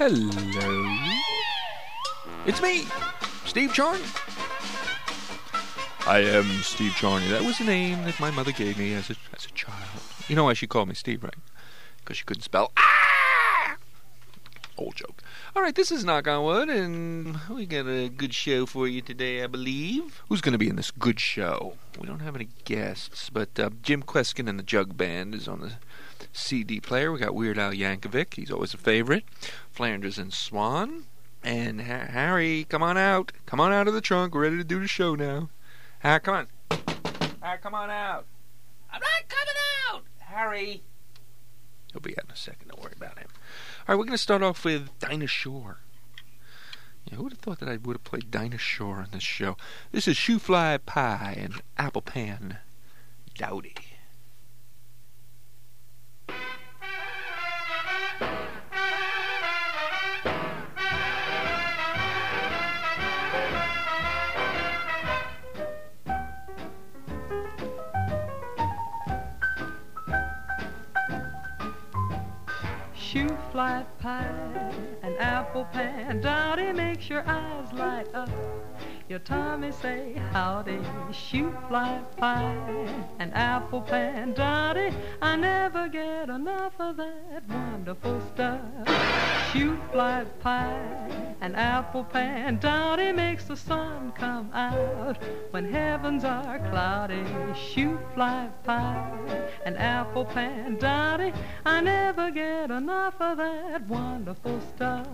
Hello. It's me, Steve Charney. I am Steve Charney. That was the name that my mother gave me as a child. You know why she called me Steve, right? Because she couldn't spell. Old joke. All right, this is Knock on Wood, and we got a good show for you today, I believe. Who's going to be in this good show? We don't have any guests, but Jim Kweskin and the Jug Band is on the CD player. We got Weird Al Yankovic. He's always a favorite. Flanders and Swan. And Harry, come on out. Come on out of the trunk. We're ready to do the show now. Harry, come on. Harry, come on out. I'm not coming out. Harry. He'll be out in a second. Don't worry about him. All right, we're going to start off with Dinah Shore. Yeah, who would have thought that I would have played Dinah Shore on this show? This is Shoe Fly Pie and Apple Pan Dowdy. Shoe fly pie and apple pan Dowdy makes your eyes light up. Your tummy say howdy. Shoe fly pie and apple pan Dowdy, I never get enough of that wonderful stuff. Shoe fly pie and apple pan Dowdy makes the sun come out when heavens are cloudy. Shoe fly pie and apple pan Dowdy, I never get enough of that wonderful stuff.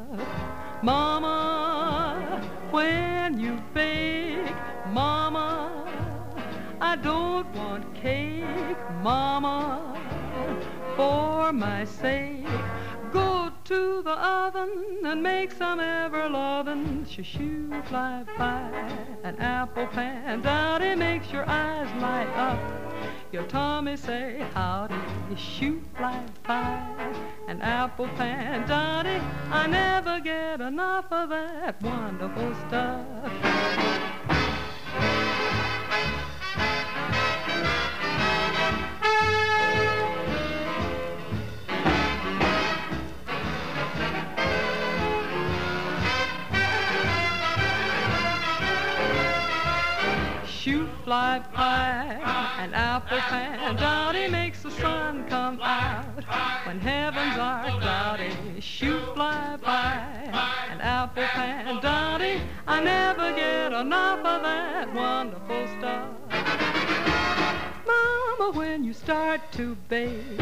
Mama, when you bake, Mama, I don't want cake, Mama, for my sake. Go to the oven and make some ever-lovin' shoe fly pie and apple pan Dowdy makes your eyes light up. Your tummy say howdy. Shoe fly pie and apple pan Dowdy, I never get enough of that wonderful stuff. Shoe fly pie and apple pan Dowdy makes the sun come out when heavens are cloudy. Shoe fly pie and apple pan Dowdy, I never get enough of that wonderful stuff. Mama, when you start to bake,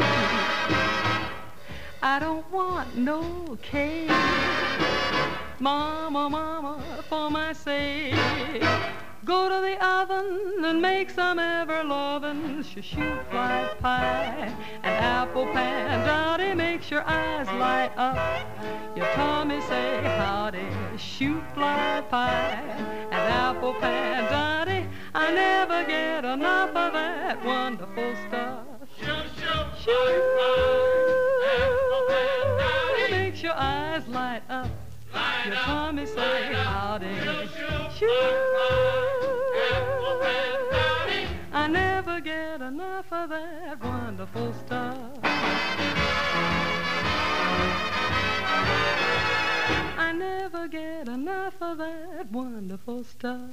I don't want no cake. Mama, Mama, for my sake, go to the oven and make some ever-lovin' shoe fly pie and apple pan Dowdy makes your eyes light up. Your tummy say howdy. Shoe fly pie and apple pan Dowdy, I never get enough of that wonderful stuff. Shoe apple pan Dowdy makes your eyes light up. Your tummy say howdy. I never get enough of that wonderful stuff. I never get enough of that wonderful stuff.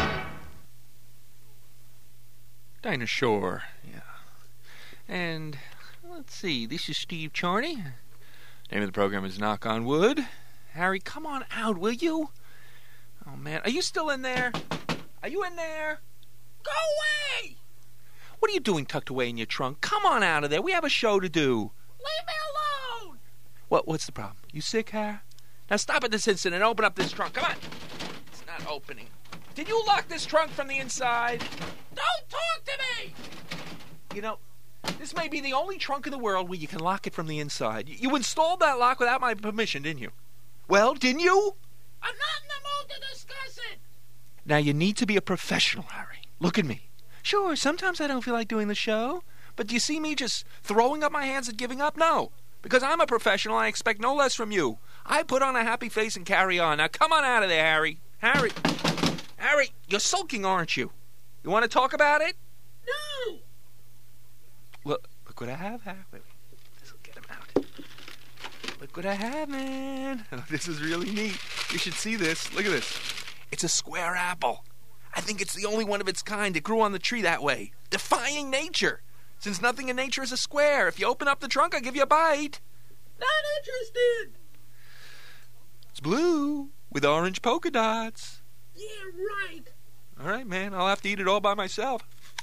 Dinah Shore, yeah. And, let's see, this is Steve Charney. Name of the program is Knock on Wood. Harry, come on out, will you? Oh, man. Are you still in there? Are you in there? Go away! What are you doing tucked away in your trunk? Come on out of there. We have a show to do. Leave me alone! What's the problem? You sick, Harry? Now stop at this instant and open up this trunk. Come on. It's not opening. Did you lock this trunk from the inside? Don't talk to me! You know, this may be the only trunk in the world where you can lock it from the inside. You installed that lock without my permission, didn't you? Well, didn't you? I'm not in the mood to discuss it. Now, you need to be a professional, Harry. Look at me. Sure, sometimes I don't feel like doing the show. But do you see me just throwing up my hands and giving up? No. Because I'm a professional, I expect no less from you. I put on a happy face and carry on. Now, come on out of there, Harry. Harry, you're sulking, aren't you? You want to talk about it? No. Look what I have, Harry. Wait. This will get him out. Look what I have, man. Oh, this is really neat. You should see this. Look at this. It's a square apple. I think it's the only one of its kind. It grew on the tree that way, defying nature. Since nothing in nature is a square, if you open up the trunk, I'll give you a bite. Not interested. It's blue with orange polka dots. Yeah, right. All right, man. I'll have to eat it all by myself.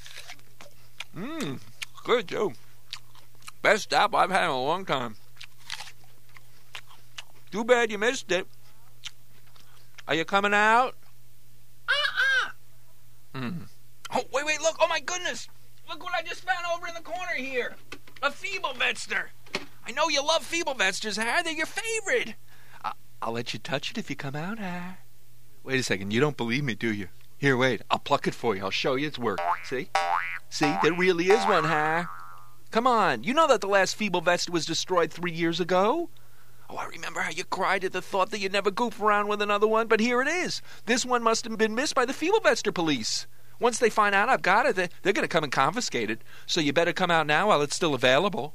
Good, Joe. Best apple I've had in a long time. Too bad you missed it. Are you coming out? Oh, wait, look. Oh, my goodness. Look what I just found over in the corner here. A Feeblevester. I know you love Feeblevesters, Har. They're your favorite. I'll let you touch it if you come out, Har. Wait a second. You don't believe me, do you? Here, wait. I'll pluck it for you. I'll show you its work. See? See? There really is one, Har. Come on. You know that the last Feeblevester was destroyed 3 years ago? Oh, I remember how you cried at the thought that you'd never goof around with another one, but here it is. This one must have been missed by the Feeblevester police. Once they find out I've got it, they're going to come and confiscate it. So you better come out now while it's still available.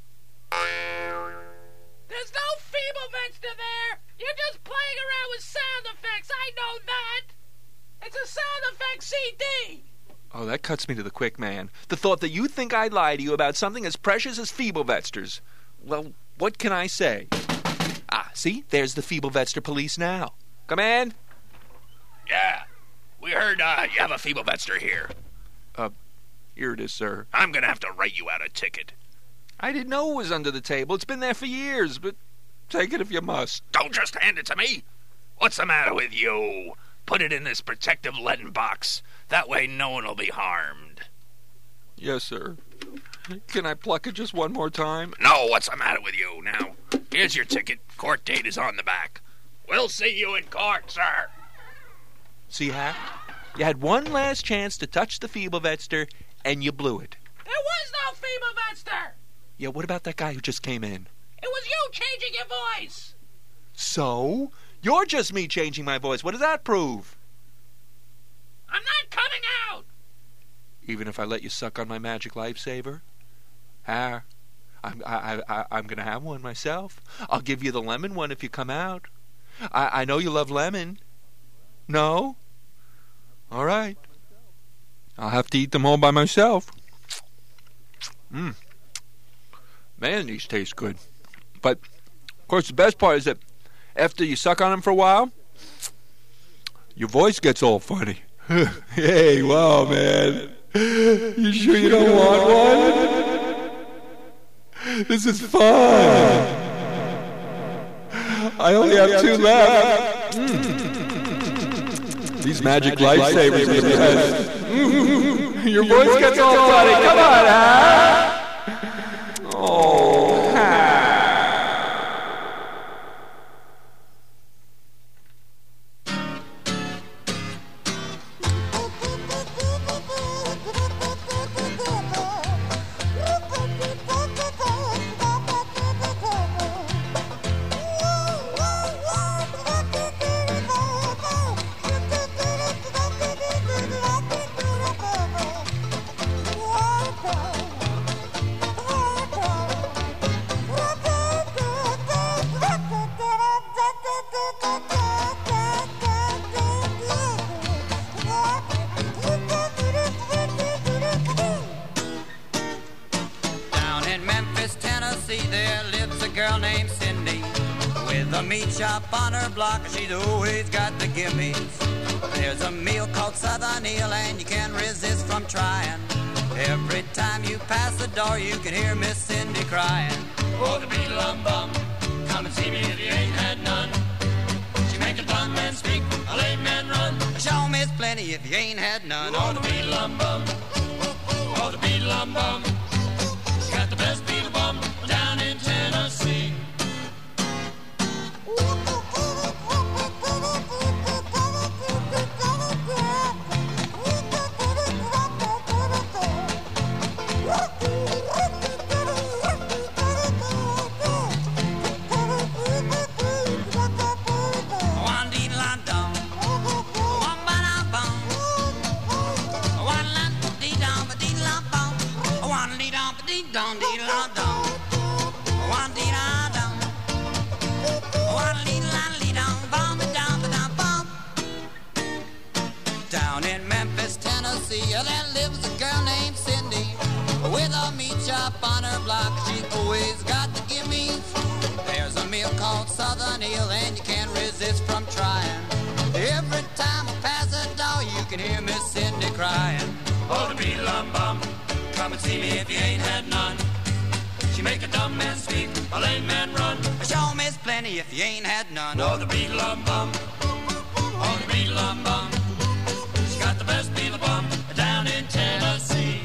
There's no Feeblevester there. You're just playing around with sound effects. I know that. It's a sound effect CD. Oh, that cuts me to the quick, man. The thought that you think I'd lie to you about something as precious as Feeblevesters. Well, what can I say? See? There's the Feeblevester police now. Come in. Yeah. We heard you have a Feeblevester here. Here it is, sir. I'm going to have to write you out a ticket. I didn't know it was under the table. It's been there for years, but take it if you must. Don't just hand it to me. What's the matter with you? Put it in this protective leaden box. That way no one will be harmed. Yes, sir. Can I pluck it just one more time? No, what's the matter with you? Now, here's your ticket. Court date is on the back. We'll see you in court, sir. See, Har? You had one last chance to touch the Feeblevester, and you blew it. There was no Feeblevester. Yeah, what about that guy who just came in? It was you changing your voice. So? You're just me changing my voice. What does that prove? I'm not coming out. Even if I let you suck on my magic lifesaver? Har, I'm going to have one myself. I'll give you the lemon one if you come out. I know you love lemon. No? All right. I'll have to eat them all by myself. Man, these taste good. But, of course, the best part is that after you suck on them for a while, your voice gets all funny. Hey, wow, man. You sure you don't want one? This is fun. I only have 2 left. These magic lifesavers are the best. Your voice gets all funny. Come on, Har. Oh, Har. Meat shop on her block, she's always got the gimmies. There's a meal called Southern Eel, and you can't resist from trying. Every time you pass the door, you can hear Miss Cindy crying. Oh, the beat-a-lum-bum, come and see me if you ain't had none. She make a blind man speak, a lame man run. Show me it's plenty if you ain't had none. Oh, the beat-a-lum-bum, oh, the beat-a-lum-bum. She got the best beat-a-bum down in Tennessee. One Well, there lives a girl named Cindy with a meat shop on her block. She's always got the gimmies. There's a meal called Southern Eel, and you can't resist from trying. Every time I pass the door, you can hear Miss Cindy crying. Oh, the beat-a-lum-bum, come and see me if you ain't had none. She make a dumb man speak, a lame man run. I sure miss plenty if you ain't had none. Oh, the beat-a-lum-bum, oh, the beat-a-lum-bum. She got the best beat-a-bum down in Tennessee.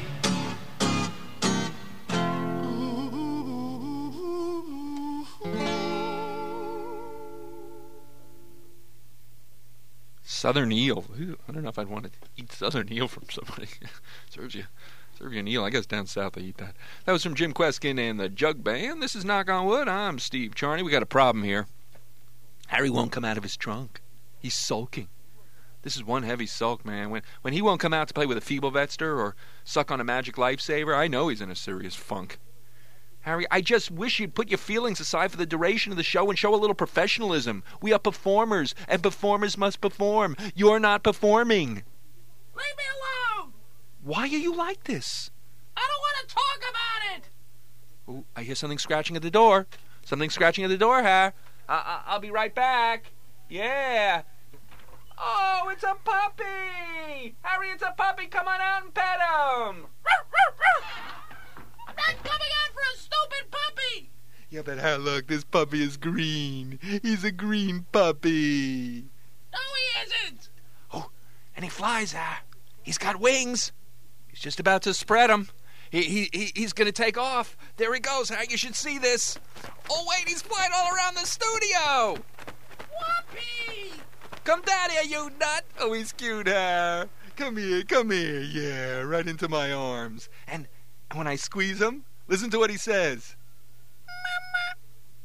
Southern eel. Ooh, I don't know if I'd want to eat southern eel from somebody. Serve you an eel. I guess down south they eat that. That was from Jim Kweskin and the Jug Band. This is Knock on Wood. I'm Steve Charney. We got a problem here. Harry won't come out of his trunk. He's sulking. This is one heavy sulk, man. When he won't come out to play with a feeble vetster or suck on a magic lifesaver, I know he's in a serious funk. Harry, I just wish you'd put your feelings aside for the duration of the show and show a little professionalism. We are performers, and performers must perform. You're not performing. Leave me alone! Why are you like this? I don't want to talk about it! Oh, I hear something scratching at the door. Something scratching at the door, Harry. I'll be right back. Yeah. Oh, it's a puppy! Harry, it's a puppy. Come on out and pet him. I'm not coming out for a stupid puppy! Yeah, but Harry, look, this puppy is green. He's a green puppy. No, he isn't! Oh, and he flies, Harry. He's got wings. He's just about to spread them. He's going to take off. There he goes, Harry. You should see this. Oh, wait, he's flying all around the studio. Whoopee! Come down here, you nut. Oh, he's cute, Harry. Come here. Yeah, right into my arms. And when I squeeze him, listen to what he says. Mama.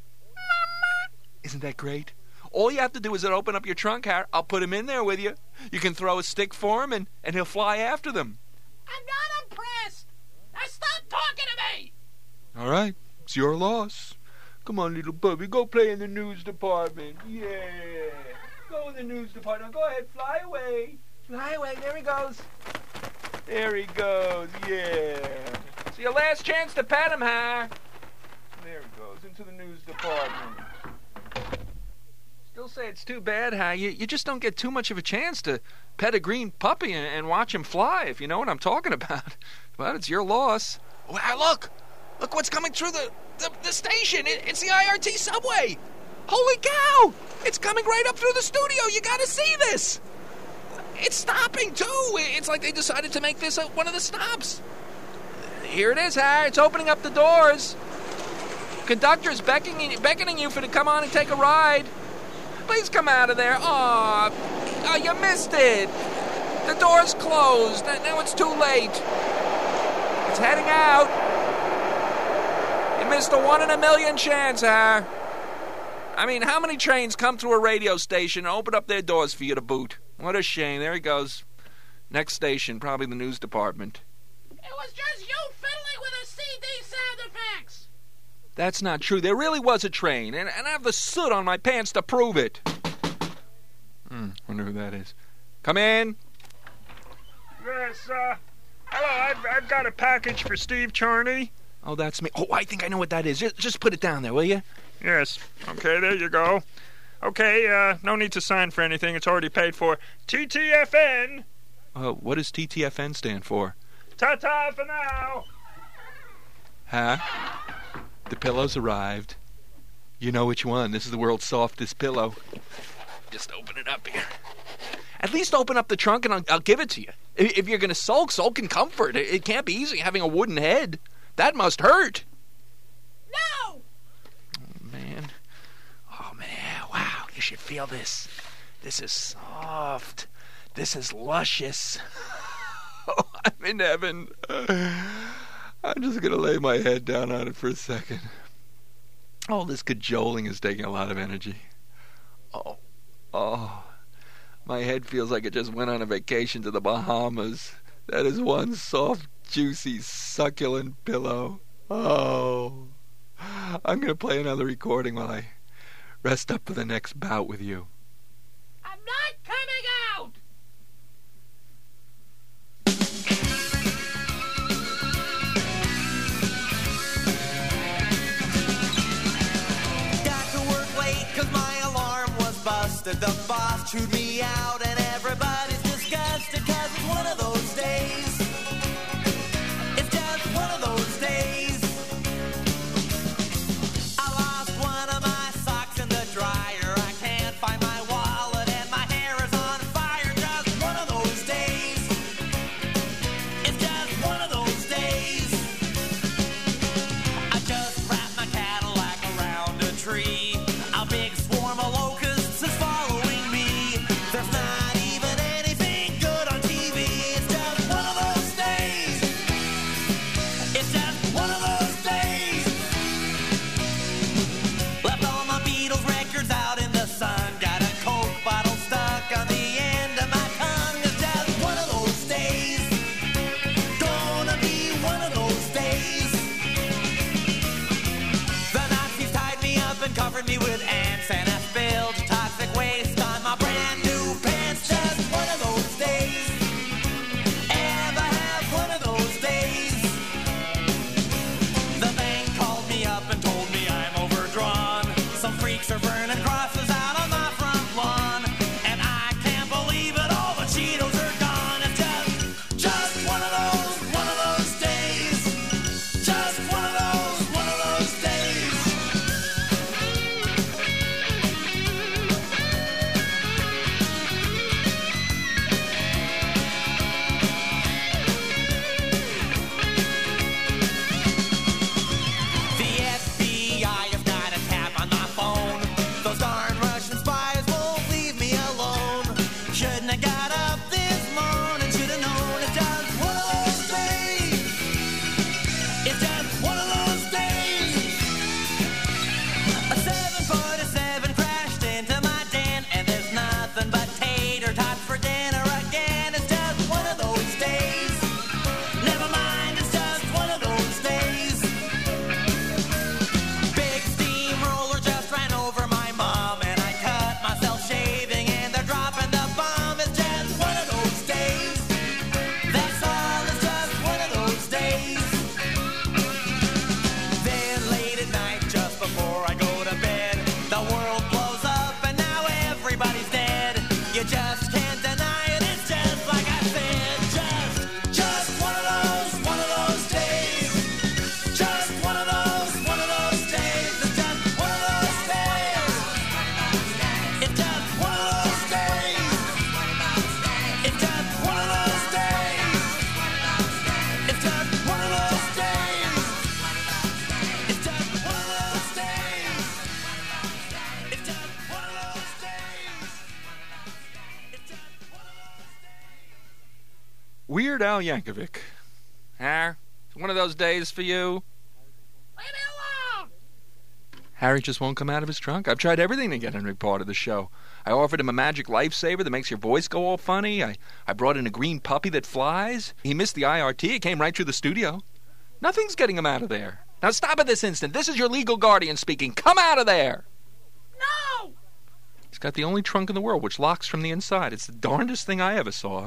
Isn't that great? All you have to do is open up your trunk, Harry. I'll put him in there with you. You can throw a stick for him, and he'll fly after them. I'm not impressed! Now stop talking to me! All right, it's your loss. Come on, little puppy, go play in the news department. Yeah, go in the news department. Go ahead, fly away. Fly away, there he goes. There he goes, yeah. It's your last chance to pet him, huh? There he goes, into the news department. Still say it's too bad, huh? You just don't get too much of a chance to pet a green puppy and watch him fly, if you know what I'm talking about. But it's your loss. Wow, look! Look what's coming through the station. It's the IRT subway. Holy cow! It's coming right up through the studio. You gotta see this. It's stopping, too. It's like they decided to make this one of the stops. Here it is, Harry. It's opening up the doors. Conductor's beckoning you to come on and take a ride. Please come out of there. Oh, you missed it. The door's closed. Now it's too late. It's heading out. You missed a 1 in a million chance, Harry. I mean, how many trains come through a radio station and open up their doors for you to boot? What a shame. There he goes. Next station, probably the news department. It was just you fiddling with the CD sound effects. That's not true. There really was a train, and I have the soot on my pants to prove it. Wonder who that is. Come in. Yes, hello, I've got a package for Steve Charney. Oh, that's me. Oh, I think I know what that is. Just put it down there, will you? Yes. Okay, there you go. Okay, no need to sign for anything. It's already paid for. TTFN. What does TTFN stand for? Ta-ta for now. Huh? The pillow's arrived. You know which one. This is the world's softest pillow. Just open it up here. At least open up the trunk and I'll give it to you. If you're going to sulk in comfort. It can't be easy having a wooden head. That must hurt. No! Oh, man. Wow. You should feel this. This is soft. This is luscious. Oh, I'm in heaven. I'm just going to lay my head down on it for a second. All this cajoling is taking a lot of energy. Oh. My head feels like it just went on a vacation to the Bahamas. That is one soft, juicy, succulent pillow. Oh. I'm going to play another recording while I rest up for the next bout with you. I'm not coming out! busted. The boss chewed me out, and everybody's disgusted, 'cause it's one of those days. It's just one of those days. I lost one of my socks in the dryer. I can't find my wallet, and my hair is on fire. Just one of those days. It's just one of those days. I just wrapped my Cadillac around a tree. A big swarm of locusts is following me. There's not even anything good on TV. It's just one of those days. It's just one of those days. Left all my Beatles records out in the sun. Got a Coke bottle stuck on the end of my tongue. It's just one of those days. Gonna be one of those days. The Nazis tied me up and covered me with ants, and I spilled toxic waste on my brand new pants. Just one of those days. Ever have one of those days. The bank called me up and told me I'm overdrawn. Some freaks are burning crosses out on my front lawn, and I can't believe it, all the Cheetos are gone. It's just one of those days. Just one of those days. The FBI has got a tap on my phone. Those darn Russian spies won't leave me alone. Shouldn't have got up this morning, should have known. It's just one of those days. It's just one of those days. A 747 crashed into my den, and there's nothing but tater tots for dinner again. It's just one of those days. Never mind, it's just one of those days. Big steamroller just ran over my mom, and I cut myself shaving, and they're dropping the bomb. It's just one of those days. That's all, it's just one of those days. Then late at night, just before I go to bed, the world blows up and now everybody's dead. You just can't deny it, it's just like I said. Just one of those days. Just one of those days. It's just one of those days. It's just one of those days. It's just one of those days. It's just one of those days. It's just one of those days. It's just one of those days. It's just one of those days. Weird Al Yankovic. Har, it's one of those days for you. Leave me alone! Harry just won't come out of his trunk. I've tried everything to get him to be part of the show. I offered him a magic lifesaver that makes your voice go all funny. I brought in a green puppy that flies. He missed the IRT. It came right through the studio. Nothing's getting him out of there. Now stop at this instant. This is your legal guardian speaking. Come out of there! No! He's got the only trunk in the world which locks from the inside. It's the darndest thing I ever saw.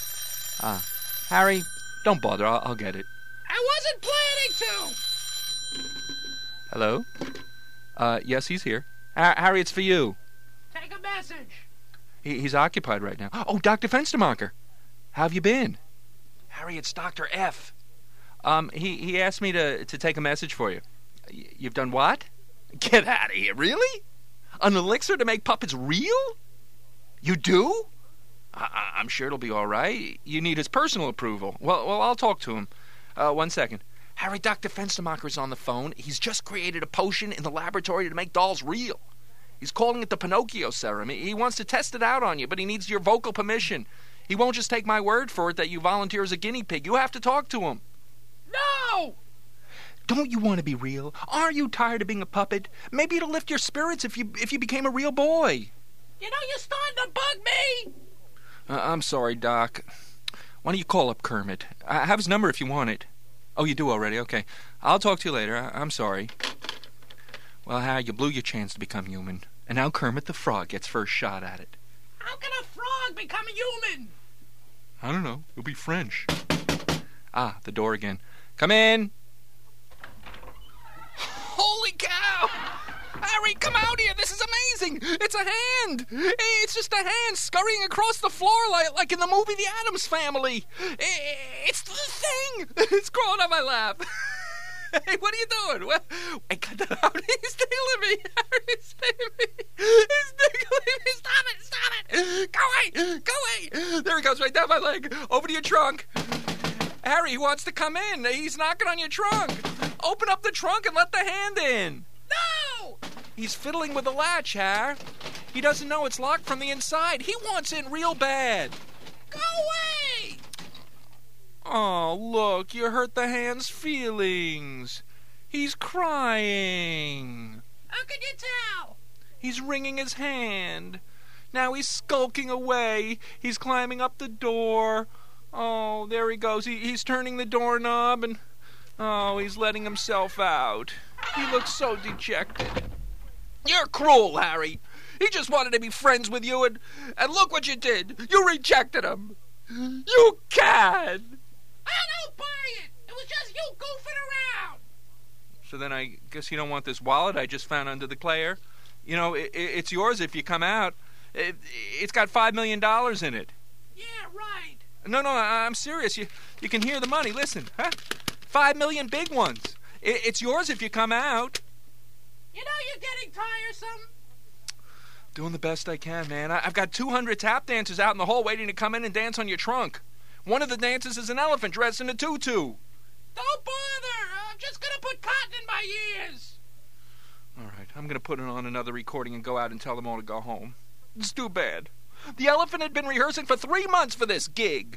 Harry, don't bother. I'll get it. I wasn't planning to! Hello? Yes, he's here. Harry, it's for you. Take a message. He's occupied right now. Oh, Dr. Fenstermacher. How have you been? Harry, it's Dr. F. He asked me to take a message for you. You've done what? Get out of here. Really? An elixir to make puppets real? You do? I'm sure it'll be all right. You need his personal approval. Well, I'll talk to him. 1 second. Harry, Dr. Fenstermacher's on the phone. He's just created a potion in the laboratory to make dolls real. He's calling it the Pinocchio serum. He wants to test it out on you, but he needs your vocal permission. He won't just take my word for it that you volunteer as a guinea pig. You have to talk to him. No! Don't you want to be real? Are you tired of being a puppet? Maybe it'll lift your spirits if you became a real boy. You know, you're starting to bug me! I'm sorry, Doc. Why don't you call up Kermit? I have his number if you want it. Oh, you do already? Okay. I'll talk to you later. I'm sorry. Well, Harry, you blew your chance to become human. And now Kermit the Frog gets first shot at it. How can a frog become a human? I don't know. It'll be French. Ah, the door again. Come in. Holy cow! Harry, Harry, come out here. This is amazing. It's a hand. It's just a hand scurrying across the floor like in the movie The Addams Family. It's the thing. It's crawling on my lap. Hey, what are you doing? Well, I got that out. He's tickling me. Harry's tickling me. He's tickling me. Stop it. Stop it. Go away. Go away. There he goes, right down my leg. Over to your trunk. Harry, he wants to come in. He's knocking on your trunk. Open up the trunk and let the hand in. No! He's fiddling with the latch, Har. He doesn't know it's locked from the inside. He wants in real bad. Go away! Oh, look, you hurt the hand's feelings. He's crying. How can you tell? He's wringing his hand. Now he's skulking away. He's climbing up the door. Oh, there he goes. He's turning the doorknob and... Oh, he's letting himself out. He looks so dejected. You're cruel, Harry. He just wanted to be friends with you, and look what you did. You rejected him. You cad. I don't buy it. It was just you goofing around. So then I guess you don't want this wallet I just found under the player? You know, it's yours if you come out. It's got $5 million in it. Yeah, right. No, I'm serious. You can hear the money. Listen, huh? 5 million big ones. It's yours if you come out. You know you're getting tiresome. Doing the best I can, man. I've got 200 tap dancers out in the hall waiting to come in and dance on your trunk. One of the dancers is an elephant dressed in a tutu. Don't bother. I'm just going to put cotton in my ears. All right, I'm going to put it on another recording and go out and tell them all to go home. It's too bad. The elephant had been rehearsing for 3 months for this gig.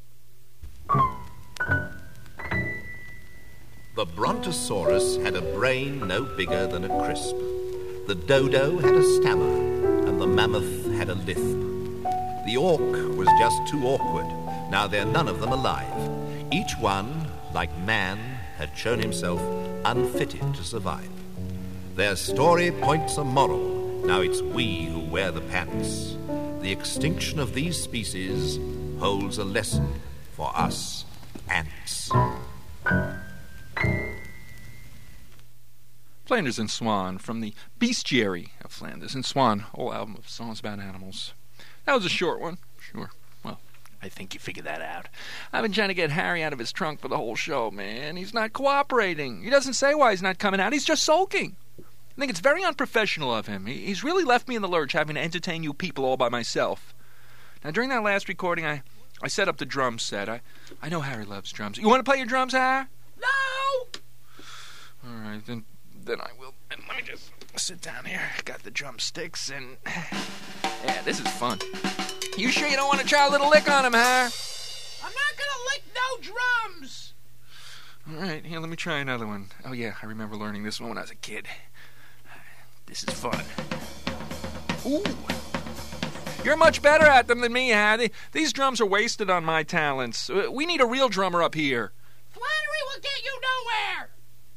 The Brontosaurus had a brain no bigger than a crisp. The dodo had a stammer, and the mammoth had a lisp. The orc was just too awkward. Now they're none of them alive. Each one, like man, had shown himself unfitted to survive. Their story points a moral. Now it's we who wear the pants. The extinction of these species holds a lesson for us ants. Flanders and Swan from the Bestiary of Flanders and Swan, whole album of songs about animals. That was a short one, sure. Well, I think you figured that out. I've been trying to get Harry out of his trunk for the whole show, man. He's not cooperating. He doesn't say why he's not coming out. He's just sulking. I think it's very unprofessional of him. He's really left me in the lurch having to entertain you people all by myself. Now, during that last recording, I set up the drum set. I know Harry loves drums. You want to play your drums, Harry? No! All right, then I will. And let me just sit down here. Got the drumsticks and... Yeah, this is fun. You sure you don't want to try a little lick on him, Harry? I'm not going to lick no drums! All right, here, let me try another one. Oh, yeah, I remember learning this one when I was a kid. This is fun. Ooh. You're much better at them than me, Harry. These drums are wasted on my talents. We need a real drummer up here. Flattery will get you nowhere!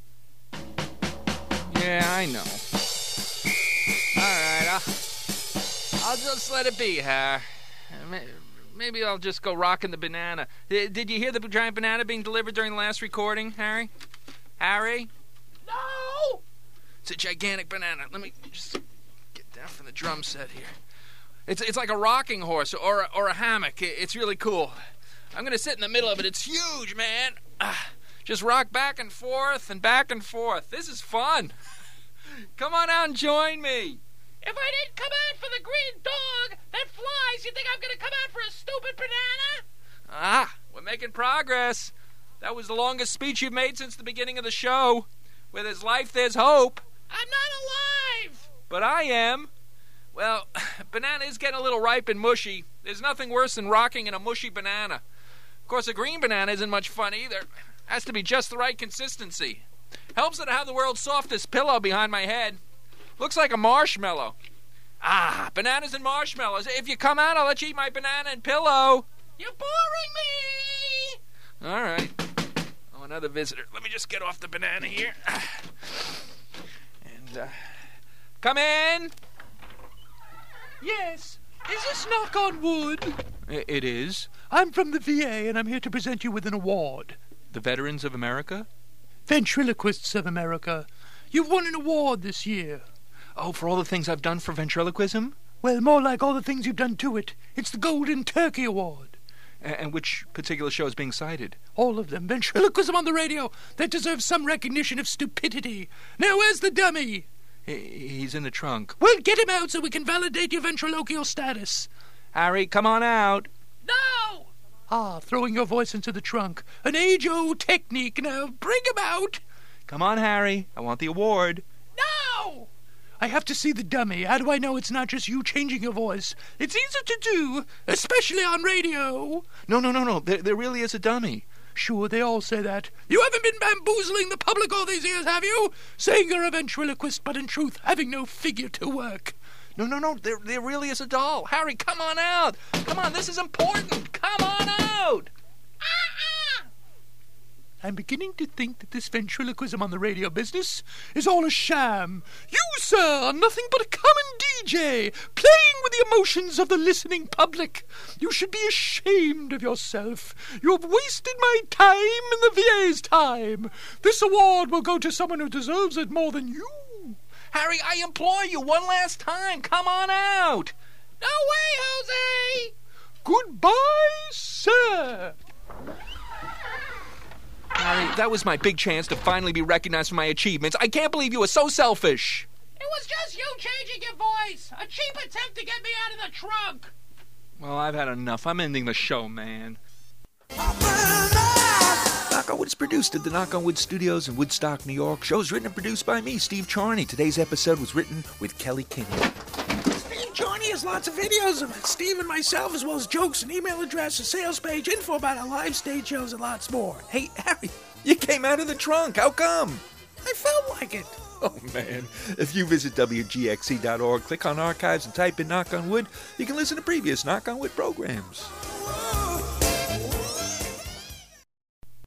Yeah, I know. All right, I'll just let it be, Harry. Maybe I'll just go rocking the banana. Did you hear the giant banana being delivered during the last recording, Harry? Harry? No! It's a gigantic banana. Let me just get down from the drum set here. It's like a rocking horse or a hammock. It's really cool. I'm going to sit in the middle of it. It's huge, man. Just rock back and forth and back and forth. This is fun. Come on out and join me. If I didn't come out for the green dog that flies, you think I'm going to come out for a stupid banana? We're making progress. That was the longest speech you've made since the beginning of the show. Where there's life, there's hope. I'm not alive! But I am. Well, banana is getting a little ripe and mushy. There's nothing worse than rocking in a mushy banana. Of course, a green banana isn't much fun either. Has to be just the right consistency. Helps that I have the world's softest pillow behind my head. Looks like a marshmallow. Bananas and marshmallows. If you come out, I'll let you eat my banana and pillow. You're boring me! All right. Oh, another visitor. Let me just get off the banana here. And, come in. Yes. Is this knock on wood? It is. I'm from the VA, and I'm here to present you with an award. The Veterans of America? Ventriloquists of America. You've won an award this year. Oh, for all the things I've done for ventriloquism? Well, more like all the things you've done to it. It's the Golden Turkey Award. And which particular show is being cited? All of them. Ventriloquism on the radio. That deserves some recognition of stupidity. Now, where's the dummy? He's in the trunk. Well, get him out so we can validate your ventriloquial status. Harry, come on out. No! Ah, throwing your voice into the trunk. An age-old technique. Now, bring him out. Come on, Harry. I want the award. No! I have to see the dummy. How do I know it's not just you changing your voice? It's easy to do, especially on radio. No. There really is a dummy. Sure, they all say that. You haven't been bamboozling the public all these years, have you? Saying you're a ventriloquist, but in truth, having no figure to work. No. There really is a doll. Harry, come on out. Come on, this is important. Come on out. I'm beginning to think that this ventriloquism on the radio business is all a sham. You, sir, are nothing but a common DJ, playing with the emotions of the listening public. You should be ashamed of yourself. You have wasted my time and the VA's time. This award will go to someone who deserves it more than you. Harry, I implore you one last time. Come on out. No way, Jose! Goodbye, sir. Harry, that was my big chance to finally be recognized for my achievements. I can't believe you were so selfish. It was just you changing your voice. A cheap attempt to get me out of the trunk. Well, I've had enough. I'm ending the show, man. Knock on Wood is produced at the Knock on Wood Studios in Woodstock, New York. Show's written and produced by me, Steve Charney. Today's episode was written with Kelly Kinyon. Steve Charney has lots of videos of Steve and myself, as well as jokes and email address, a sales page, info about our live stage shows, and lots more. Hey, Harry, you came out of the trunk. How come? I felt like it. Oh, man. If you visit WGXC.org, click on Archives, and type in Knock on Wood, you can listen to previous Knock on Wood programs.